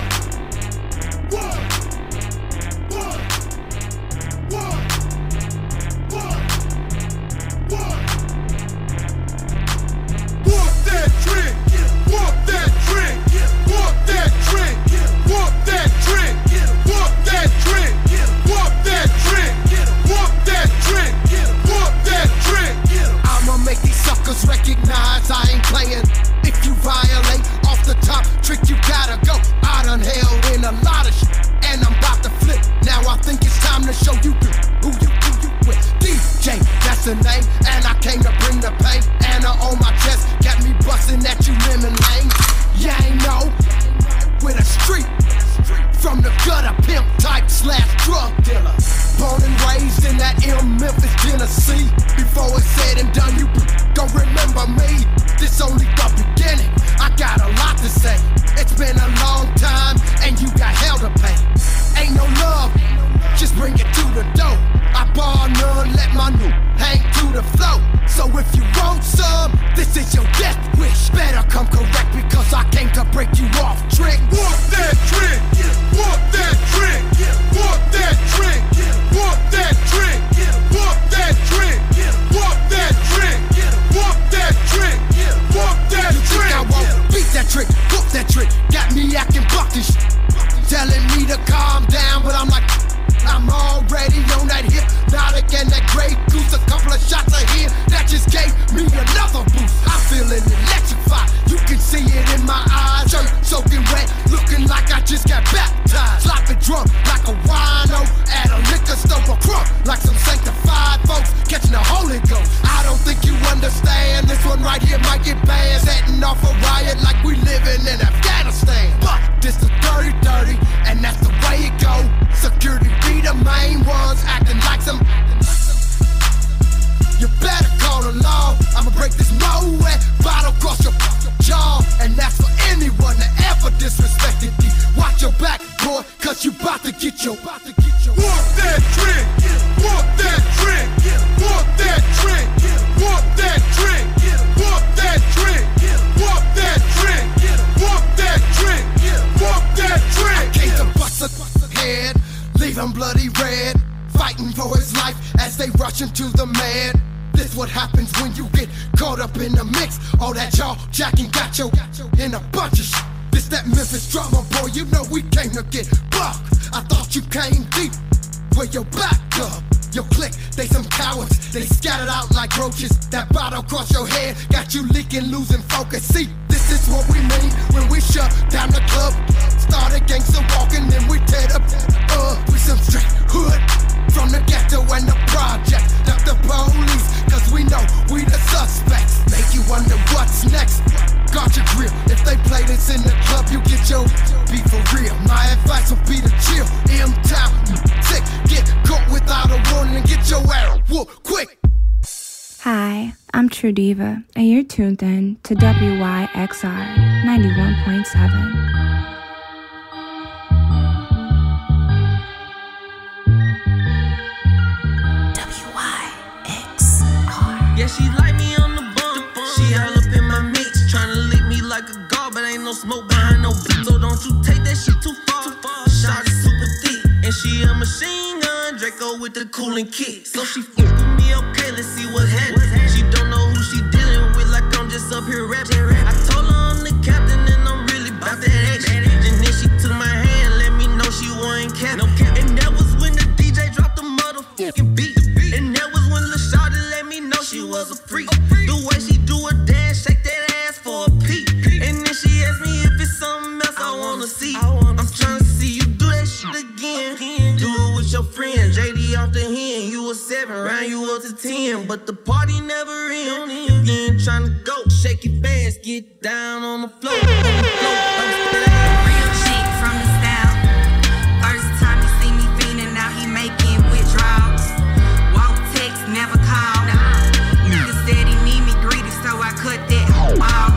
Walk that trick, walk that trick, walk that trick, walk that trick, walk that trick, walk that trick, walk that trick, walk that trick. I'ma make these suckers recognize I ain't playing. If you violate off the top trick, you gotta go. I done held in a lot of shit, and I'm about to flip. Now I think it's time to show you who you, who you with. D J, that's the name, and I came to bring the pain. Anna on my chest, got me busting at you lemon lane. Yeah, ain't know, with a street, from the gutter pimp type slash drug dealer. Born and raised in that ill Memphis, Tennessee. Before it's said and done, you gon' remember me. This only the beginning, I got a lot to say. It's been a long time, and you got hell to pay. Ain't no love, just bring it to the door. I bar none, let my new hang to the flow. So if you want some, this is your death wish. Better come correct, because I came to break you off trick. Walk that trick, walk that trick, walk that trick, walk that trick, walk that trick, walk that trick, walk that trick, walk that You think trick. I won't beat that trick, book that trick, got me acting bucky shit. Telling me to calm down, but I'm like, I'm already on that hypnotic and that Grey Goose. A couple of shots of here that just gave me another boost. I'm feeling electrified, you can see it in my eyes. Shirt soaking wet, looking like I just got baptized. Sloppy drunk like a wino at a liquor store. Crunk like some sanctified folks catching the Holy Ghost. I don't think you understand, this one right here might get bad. That off a riot like we living in Afghanistan. But this is dirty, dirty, and that's the way it go. Security be the main ones acting like some. You better call the law. I'ma break this Moet bottle across your jaw. And that's for anyone that ever disrespected me. Watch your back, boy, cause you bout to get your. Walk that trick, walk that trick, walk that trick, walk that trick, walk that trick, walk that trick, walk that trick, walk that trick. I came to bust a head, leave him bloody red, fighting for his life as they rush into the man. This what happens when you get caught up in the mix. All that jaw jacking got you in a bunch of shit. This that Memphis drama, boy, you know we came to get bucked. I thought you came deep, where your back up. Your clique, they some cowards, they scattered out like roaches. That bottle across your head got you leaking, losing focus. See, this is what we mean when we shut down the club. Started gangster walking, then we tear up. Uh, we some straight hood from the ghetto and the project. Left the police, cause we know we the suspects. Make you wonder what's next. Guard your grill. If they play this in the club, you get your beat for real. My advice would be to chill. M-Town, sick, get caught without a warning and get your ass whooped quick. Hi, I'm True Diva, and you're tuned in to W Y X R ninety-one point seven. Yeah, she like me on the bump. She all up in my mix, tryna lick me like a guard, but ain't no smoke behind no beat. So don't you take that shit too far. Shot is super thick, and she a machine gun Draco with the cooling kick. So she fuck with me, okay, let's see what happens. She don't know who she dealing with, like I'm just up here rapping. I told her I'm the captain and I'm really about that action. And then she took my hand, let me know she wasn't capping. And that was when the D J dropped the motherfucking beat. And that was when Lil Shawty let me know she was a freak. The way she do a dance, shake that ass for a peek. And then she asked me if it's something else I wanna see. I'm tryna see you do that shit again. Do it with your friend, J D off the hen. You a seven, round you up to ten, but the party never end. If you ain't tryna go, shake it fast, get down on the floor. On the floor, I'm real shit from the style. First time you see me feeling, now he making withdrawals. Won't text, never call. Nigga said he need me greedy, so I cut that off.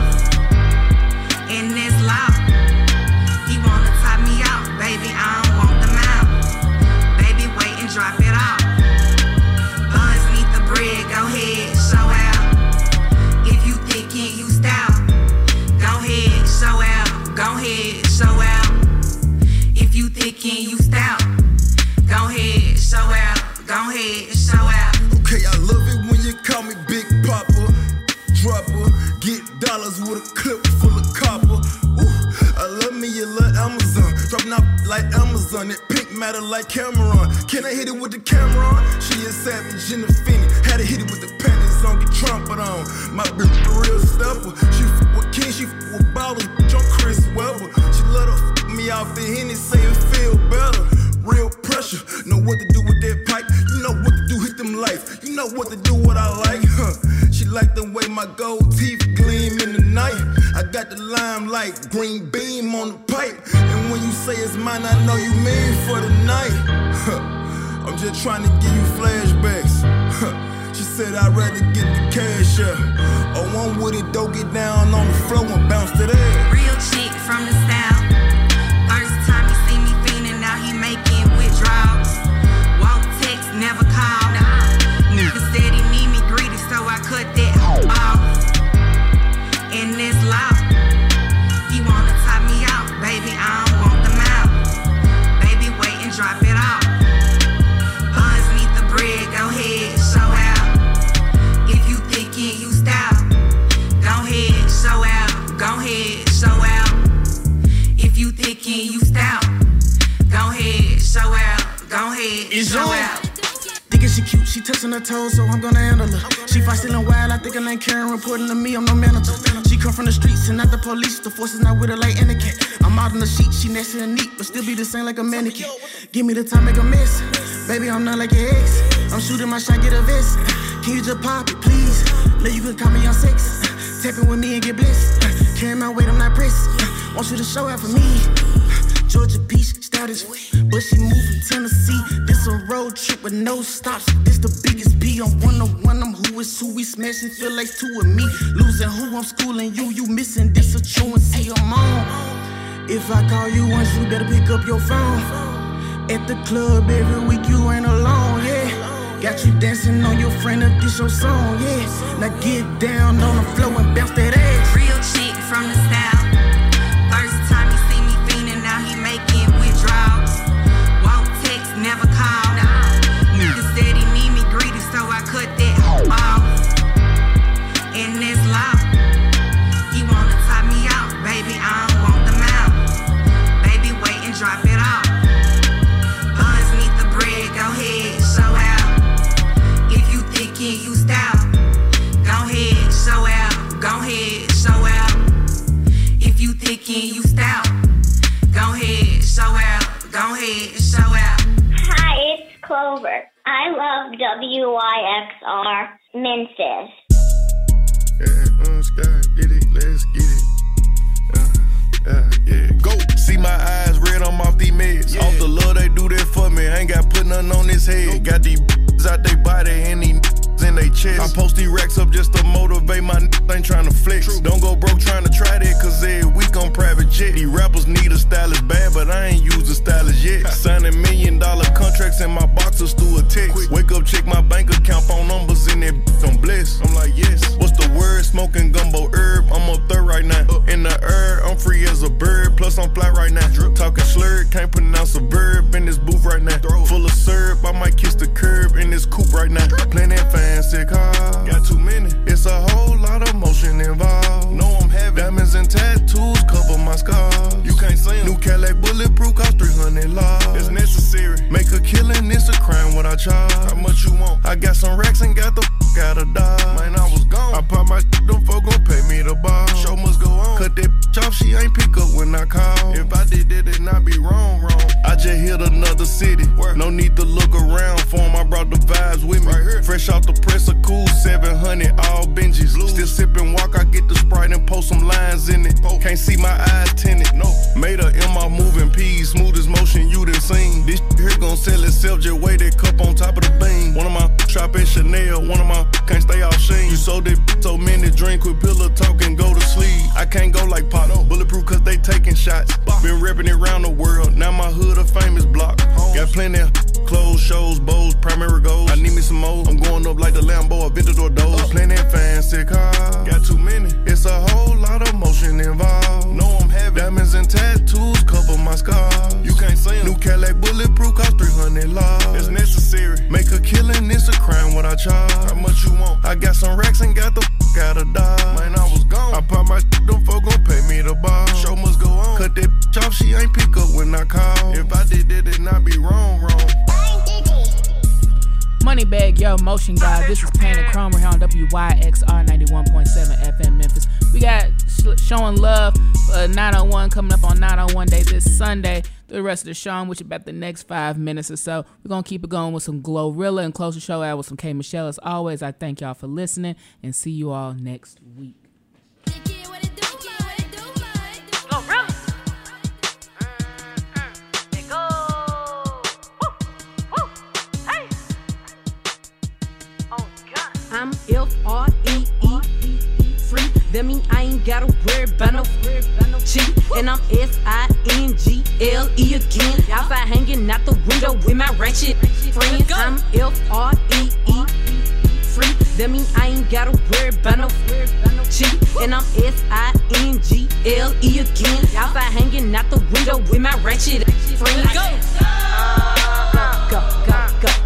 And that's loud. He wanna tie me out, baby, I don't want them out. Baby, wait and drop it off. Buns need the bread, go ahead, show out. If you thinking you style, go ahead, show out. Go ahead, show out. If you thinking you style, go ahead, show out. Go ahead, show out. Okay, I love it when you call me Big Papa. Dropper, get dollars with a clip full of copper. Ooh, I love me a lot Amazon. Dropping out like Amazon. That pink matter like Cameron. Can I hit it with the camera on? She a savage in the Phoenix. Had to hit it with the panties on, get trumpet on. My bitch a real stepper. She f with King, she f with ballers. Bitch, I'm Chris Webber. She let her f me off the Henny, say it feel better. Real pressure, know what to do with that pipe. You know what to do, hit them lights. You know what to do, what I like. Huh. She like the way my gold teeth gleam in the night. I got the limelight, green beam on the pipe. And when you say it's mine, I know you mean for the night. Huh. I'm just trying to give you flashbacks. Huh. She said I'd rather get the cash, yeah. Or one with it, don't get down on the floor and bounce to that. Real chick from the style. First time you see me feeling, now he making withdrawals. Won't text, never call. Nigga said he need me greedy, so I cut that off. And that's loud. He wanna tie me out, baby, I don't want them out. Baby, wait and drop it off. Buns need the bread, go ahead, show out. If you thinking you style, go ahead, show out. Go ahead, show out. If you thinking you style, go ahead, show out. Go ahead, It's show on. out. Thinking she cute, she touching her toes, so I'm gonna handle her. She fight stealing wild, I think her name Karen, reporting to me, I'm no manager. She come from the streets and not the police, the force is not with her like Anakin. I'm out in the sheet, she nasty and neat, but still be the same like a mannequin. Give me the time, make a mess. Baby, I'm not like your ex. I'm shooting my shot, get a vest. Can you just pop it, please? Now you can call me on sex. Tap in with me and get blessed. carry my weight, I'm not pressing. Uh, want you to show out for me. Georgia Peach, style is but she moved from Tennessee. This a road trip with no stops. This the biggest P. I'm one on one. I'm who is who we smashing. Feel like two of me. Losing who I'm schooling you. You missing this a truancy. I'm on. If I call you once, you better pick up your phone. At the club every week, you ain't alone. Yeah. Got you dancing on your friend if this your song. Yeah. Now get down on the floor and bounce that ass. Real chick from the south. First time he see me fiending, now he making withdrawals. Won't text, never call. Nigga said he need me greedy, so I cut that off. And that's law. He wanna top me out, baby, I don't want them out. Baby, wait and drop it off. Buns need the bread, go ahead, show out. If you thinking you style, go ahead, show out. Go ahead, show out. If you thinking you style, go ahead, show out. Go ahead, show out. Hi, it's Clover. I love W Y X R Memphis. Yeah, uh, Sky, get it, let's get it. Uh, uh, yeah, go. See my eyes red, I'm off these meds. Yeah. Off the love, they do that for me. Ain't got put nothing on this head. Got these out they body and these in they chest. I post these racks up just to motivate my ain't trying to flex. True. Don't go broke trying to try that, cause every week on private jet. These rappers need a stylist bad, but I ain't used a stylist yet. Signing million dollar contracts in my boxers through a text. Quick. Wake up, check my bank account, phone numbers in that I'm blessed. I'm like, yes. What's the word? Smoking gumbo herb. I'm up third right now. Uh. In the air, I'm free as a bird. Plus I'm flat right now. Drip. Talking slurred, can't pronounce a verb in this booth right now. Throw. Full of syrup, I might kiss the curb in this coupe right now. Playing that fancy car. Got too many. It's a whole lot of motion involved. Know I'm having diamonds and tattoos cover my scars. You can't see them. New Cadillac bulletproof cost three hundred laws. It's necessary. Make a killing, it's a crime what I charge. How much you want? I got some racks and got the f*** out of Dodge. Man, I was gone. I pop my shit, them folk gon' pay me the bar. Show must go on. Cut that bitch off, she ain't pick up when I call. If I did that, then I be wrong, wrong. I just hit another city. Where? No need to look around for 'em. I brought the vibes with me. Right here. Fresh off the press, a cool seven hundred, all Benjis. Blue. Still sippin' walk, I get the Sprite and post some lines in it. Oh. Can't see my eyes tinted. No. Made her in my moving P's, smoothest motion you done seen. This here gon' sell itself, just weigh that cup on top of the beam. One of my shop at Chanel, one of my can't stay off Sheen. You sold it so many drink with pillow talk and go to sleep. I can't go like Pop, no. Bulletproof cause they taking shots. Been reppin' it around the world, now my hood a famous block. Got plenty of clothes, shows, bows, primary goals. I need me some more. I'm going up like the Lambo, Aventador doors. Plenty of fancy cars. Got too many. It's a whole lot of motion involved. Know I'm having diamonds and tattoos cover my scars. You can't see them. New Cadillac bulletproof cost three hundred laws. It's necessary. Make a killing, it's a crime what I charge. How much you want? I got some racks and got the f*** out of Dodge. Man, I was gone. I pop my shit, them folk gon' pay me the bar. Show must go on. Cut that bitch off, she ain't pick up when I call. If I did that, then I be wrong, wrong. Moneybag, yo, Motion God. This is Panic Chrome. We're here on W Y X R ninety-one point seven F M Memphis. We got sh- Showing Love uh, nine oh one coming up on nine oh one Day this Sunday. The rest of the show, which about the next five minutes or so. We're going to keep it going with some Glorilla and close the show out with some K. Michelle. As always, I thank y'all for listening and see you all next week. I'm F R E E free. That mean I ain't gotta worry about no cheat. And I'm S I N G L E again. Outside hanging out the window with my ratchet friends. I'm F R E E free. That mean I ain't gotta worry about no cheat. And I'm S I N G L E again. Outside hanging out the window with my ratchet friends. Go, go, go, go, go.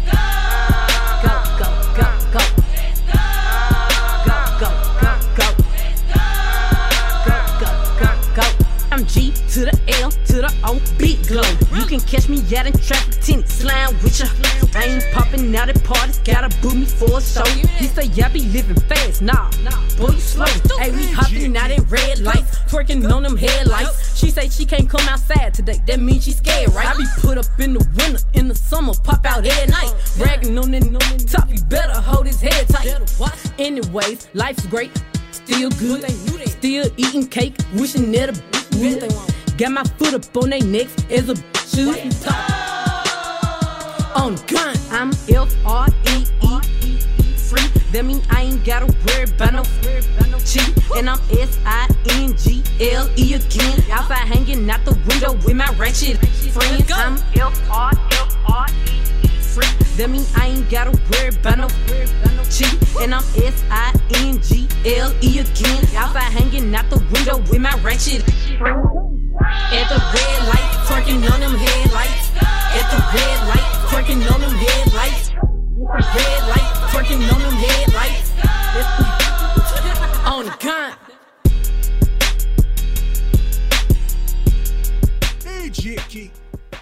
I'm G to the L to the O, big glow. You can catch me out in traffic, tinted, slime with ya. I ain't popping out at parties, gotta boot me for a show. He say, I be living fast, nah, boy, you slow. Hey, we hopping out at red lights, twerking on them headlights. She say she can't come outside today, that means she scared, right? I be put up in the winter, in the summer, pop out at night. Bragging on that top, you better hold his head tight. Anyways, life's great. Still good, still eating cake, wishing that a would. Got my foot up on they necks as a shoot top. On gun, I'm F R E E free. That mean I ain't gotta worry about no cheat. And I'm S I N G L E again. Outside hanging out the window with my ratchet friends. I'm F R F R E E free. That mean I ain't gotta worry about no cheat. And I'm S I N G L E again. Outside hanging out the window with my ratchet friends. At the red light, twerking on them headlights. At the red light, twerking on them headlights. Red light, twerking on them headlights. On the con. D J Key.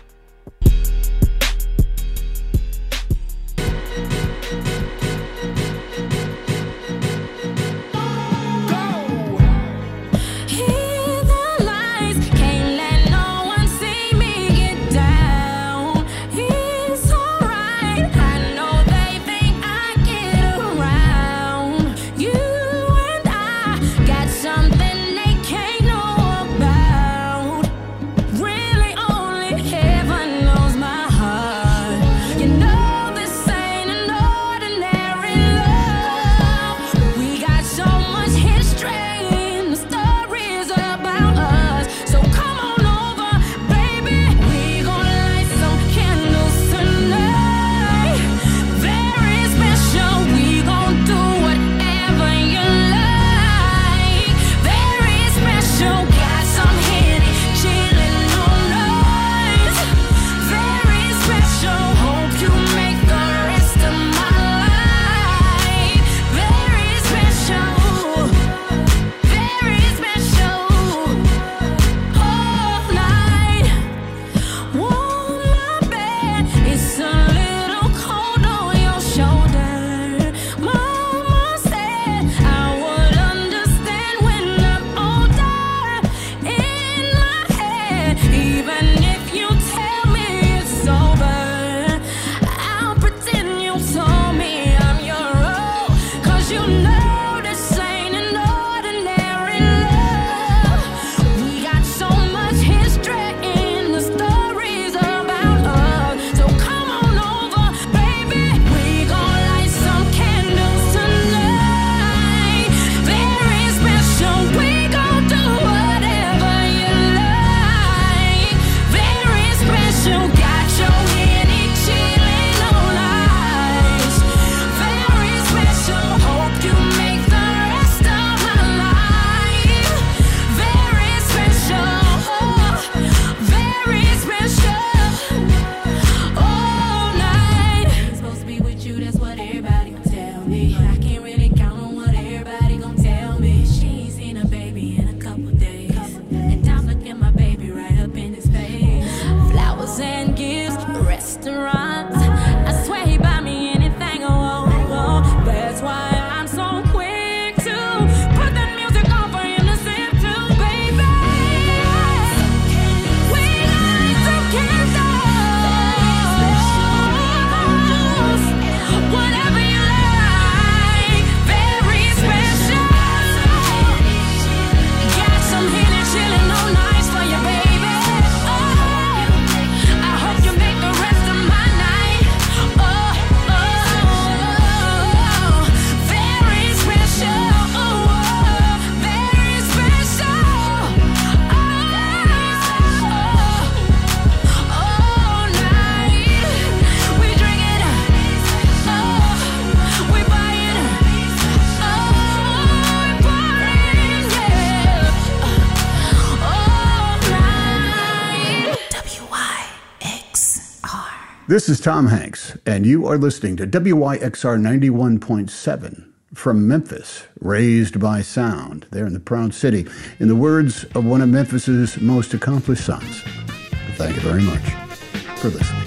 This is Tom Hanks, and you are listening to W Y X R ninety-one point seven from Memphis, raised by sound, there in the Proud City, in the words of one of Memphis's most accomplished sons. Thank you very much for listening.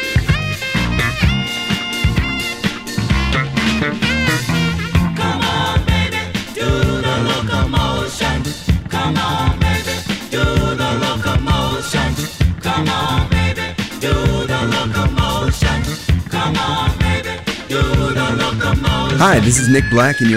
Come on, baby, do the locomotion. Come on, baby, do the locomotion. Come on, baby, do the locomotion. Come on, baby, do the locomotion. Hi, this is Nick Black, and you're